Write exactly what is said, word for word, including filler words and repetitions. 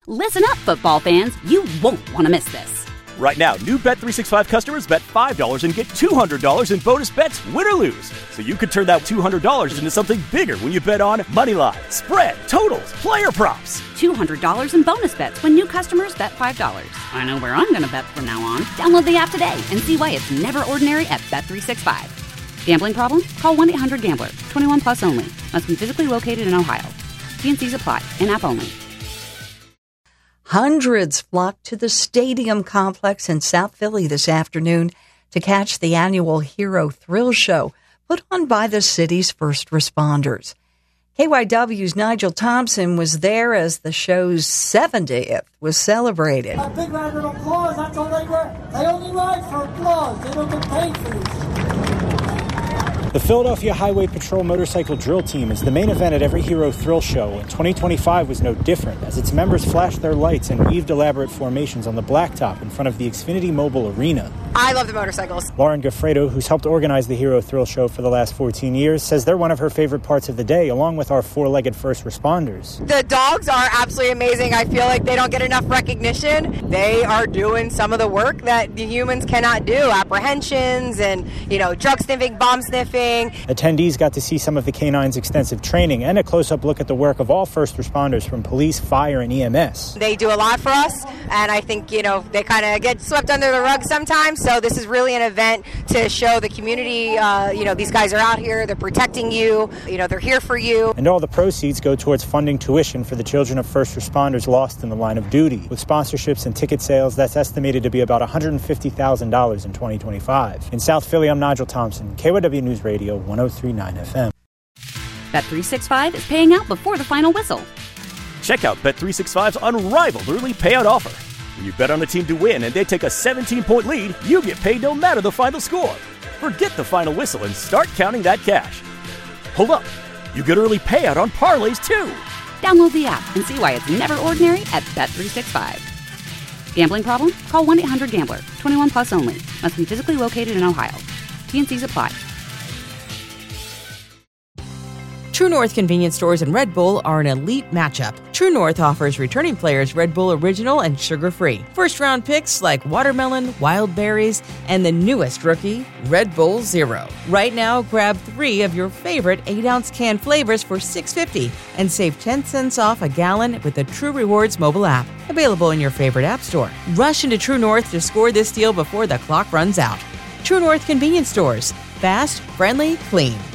Listen up, football fans. You won't want to miss this. Right now, new Bet three sixty-five customers bet five dollars and get two hundred dollars in bonus bets, win or lose. So you could turn that two hundred dollars into something bigger when you bet on money line, spread, totals, player props. two hundred dollars in bonus bets when new customers bet five dollars. I know where I'm going to bet from now on. Download the app today and see why it's never ordinary at Bet three sixty-five. Gambling problem? Call one eight hundred gambler. twenty-one plus only. Must be physically located in Ohio. T and C's apply. In-app only. Hundreds flocked to the Stadium Complex in South Philly this afternoon to catch the annual Hero Thrill Show put on by the city's first responders. K Y W's Nigel Thompson was there as the show's seventieth was celebrated. A big round of applause. That's all they were. They only ride for applause. They don't get paid for this. The Philadelphia Highway Patrol Motorcycle Drill Team is the main event at every Hero Thrill Show, and twenty twenty-five was no different, as its members flashed their lights and weaved elaborate formations on the blacktop in front of the Xfinity Mobile Arena. I love the motorcycles. Lauren Gaffredo, who's helped organize the Hero Thrill Show for the last fourteen years, says they're one of her favorite parts of the day, along with our four-legged first responders. The dogs are absolutely amazing. I feel like they don't get enough recognition. They are doing some of the work that the humans cannot do, apprehensions and, you know, drug sniffing, bomb sniffing. Attendees got to see some of the canines' extensive training and a close-up look at the work of all first responders from police, fire, and E M S. They do a lot for us, and I think, you know, they kind of get swept under the rug sometimes, so this is really an event to show the community, uh, you know, these guys are out here, they're protecting you, you know, they're here for you. And all the proceeds go towards funding tuition for the children of first responders lost in the line of duty. With sponsorships and ticket sales, that's estimated to be about one hundred fifty thousand dollars in twenty twenty-five. In South Philly, I'm Nigel Thompson, K Y W News Radio, one oh three point nine F M. Bet three sixty-five is paying out before the final whistle. Check out Bet three sixty-five's unrivaled early payout offer. When you bet on a team to win and they take a seventeen-point lead, you get paid no matter the final score. Forget the final whistle and start counting that cash. Hold up. You get early payout on parlays, too. Download the app and see why it's never ordinary at Bet three sixty-five. Gambling problem? Call one eight hundred gambler. twenty-one plus only. Must be physically located in Ohio. T and C's apply. True North convenience stores and Red Bull are an elite matchup. True North offers returning players Red Bull Original and sugar-free. First-round picks like watermelon, wild berries, and the newest rookie, Red Bull Zero. Right now, grab three of your favorite eight-ounce can flavors for six dollars and fifty cents and save ten cents off a gallon with the True Rewards mobile app. Available in your favorite app store. Rush into True North to score this deal before the clock runs out. True North convenience stores. Fast, friendly, clean.